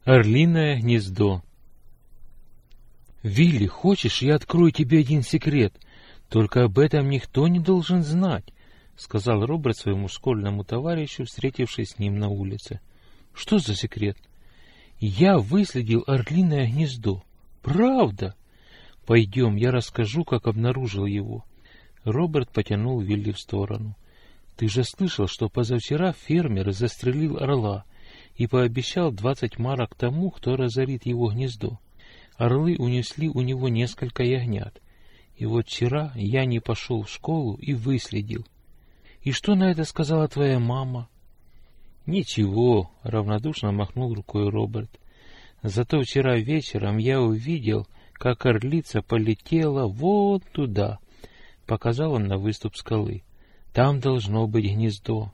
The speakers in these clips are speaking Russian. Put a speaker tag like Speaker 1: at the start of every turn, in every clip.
Speaker 1: Орлиное гнездо. «Вилли, хочешь, я открою тебе один секрет? Только об этом никто не должен знать», — сказал Роберт своему школьному товарищу, встретившись с ним на улице. «Что за секрет?» «Я выследил орлиное гнездо. Правда? Пойдем, я расскажу, как обнаружил его». Роберт потянул Вилли в сторону. «Ты же слышал, что позавчера фермер застрелил орла и пообещал 20 марок тому, кто разорит его гнездо. Орлы унесли у него несколько ягнят. И вот вчера я не пошел в школу и выследил. И что на это сказала твоя мама?» «Ничего», — равнодушно махнул рукой Роберт. «Зато вчера вечером я увидел, как орлица полетела вот туда», — показал он на выступ скалы. «Там должно быть гнездо».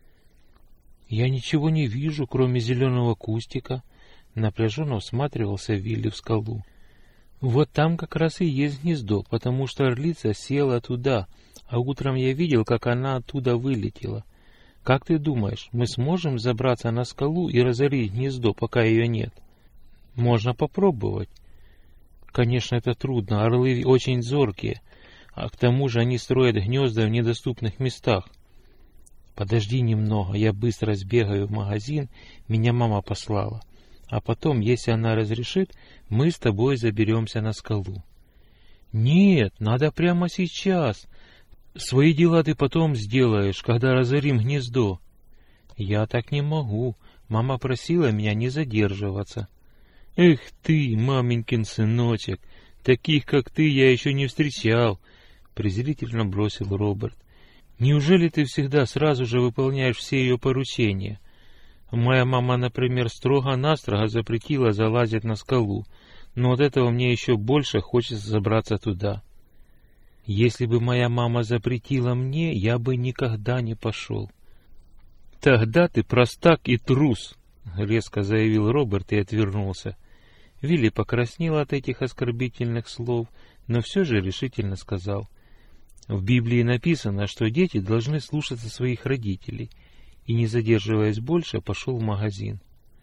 Speaker 1: «Я ничего не вижу, кроме зеленого кустика», — напряженно всматривался Вилли в скалу. «Вот там как раз и есть гнездо, потому что орлица села туда, а утром я видел, как она оттуда вылетела. Как ты думаешь, мы сможем забраться на скалу и разорить гнездо, пока ее нет?» «Можно попробовать. Конечно, это трудно, орлы очень зоркие, а к тому же они строят гнезда в недоступных местах. Подожди немного, я быстро сбегаю в магазин, меня мама послала. А потом, если она разрешит, мы с тобой заберемся на скалу». «Нет, надо прямо сейчас. Свои дела ты потом сделаешь, когда разорим гнездо». «Я так не могу. Мама просила меня не задерживаться». «Эх ты, маменькин сыночек, таких, как ты, я еще не встречал», — презрительно бросил Роберт. «Неужели ты всегда сразу же выполняешь все ее поручения? Моя мама, например, строго-настрого запретила залазить на скалу, но от этого мне еще больше хочется забраться туда. Если бы моя мама запретила мне, я бы никогда не пошел». «Тогда ты простак и трус», — резко заявил Роберт и отвернулся. Вилли покраснел от этих оскорбительных слов, но все же решительно сказал: «В Библии написано, что дети должны слушаться своих родителей», и, не задерживаясь больше, пошел в магазин.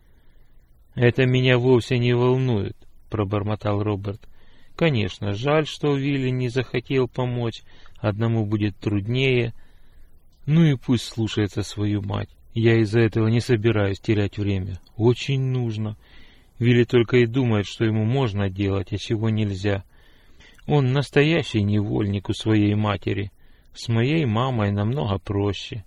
Speaker 1: «Это меня вовсе не волнует», — пробормотал Роберт. «Конечно, жаль, что Вилли не захотел помочь, одному будет труднее. Ну и пусть слушается свою мать. Я из-за этого не собираюсь терять время. Очень нужно. Вилли только и думает, что ему можно делать, а чего нельзя. Он настоящий невольник у своей матери. С моей мамой намного проще».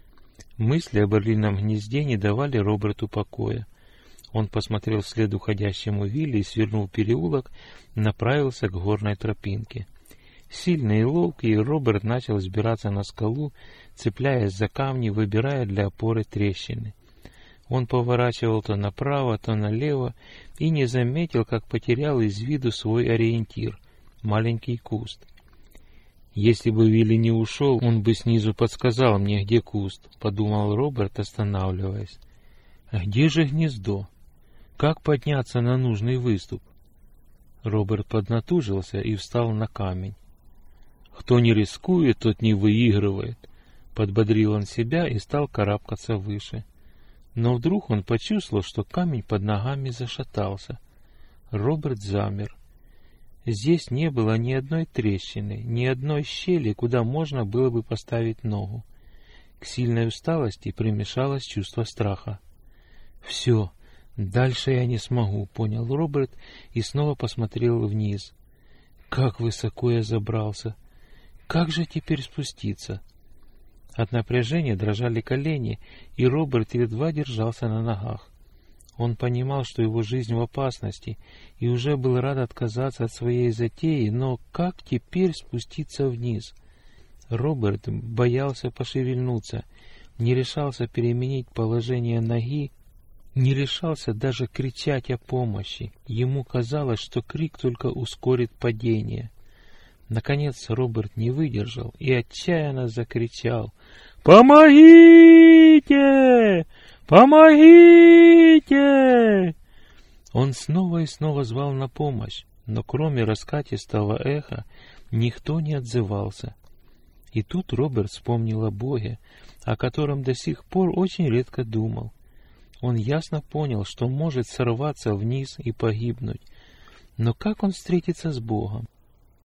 Speaker 1: Мысли об орлином гнезде не давали Роберту покоя. Он посмотрел вслед уходящему Вилли и, свернув переулок, направился к горной тропинке. Сильный и ловкий, Роберт начал взбираться на скалу, цепляясь за камни, выбирая для опоры трещины. Он поворачивал то направо, то налево и не заметил, как потерял из виду свой ориентир — маленький куст. «Если бы Вилли не ушел, он бы снизу подсказал мне, где куст», — подумал Роберт, останавливаясь. «А где же гнездо? Как подняться на нужный выступ?» Роберт поднатужился и встал на камень. «Кто не рискует, тот не выигрывает», — подбодрил он себя и стал карабкаться выше. Но вдруг он почувствовал, что камень под ногами зашатался. Роберт замер. Здесь не было ни одной трещины, ни одной щели, куда можно было бы поставить ногу. К сильной усталости примешалось чувство страха. «Все, дальше я не смогу», — понял Роберт и снова посмотрел вниз. «Как высоко я забрался! Как же теперь спуститься?» От напряжения дрожали колени, и Роберт едва держался на ногах. Он понимал, что его жизнь в опасности, и уже был рад отказаться от своей затеи, но как теперь спуститься вниз? Роберт боялся пошевельнуться, не решался переменить положение ноги, не решался даже кричать о помощи. Ему казалось, что крик только ускорит падение. Наконец Роберт не выдержал и отчаянно закричал: «Помогите! Помогите!» Он снова и снова звал на помощь, но кроме раскатистого эха никто не отзывался. И тут Роберт вспомнил о Боге, о котором до сих пор очень редко думал. Он ясно понял, что может сорваться вниз и погибнуть. Но как он встретится с Богом?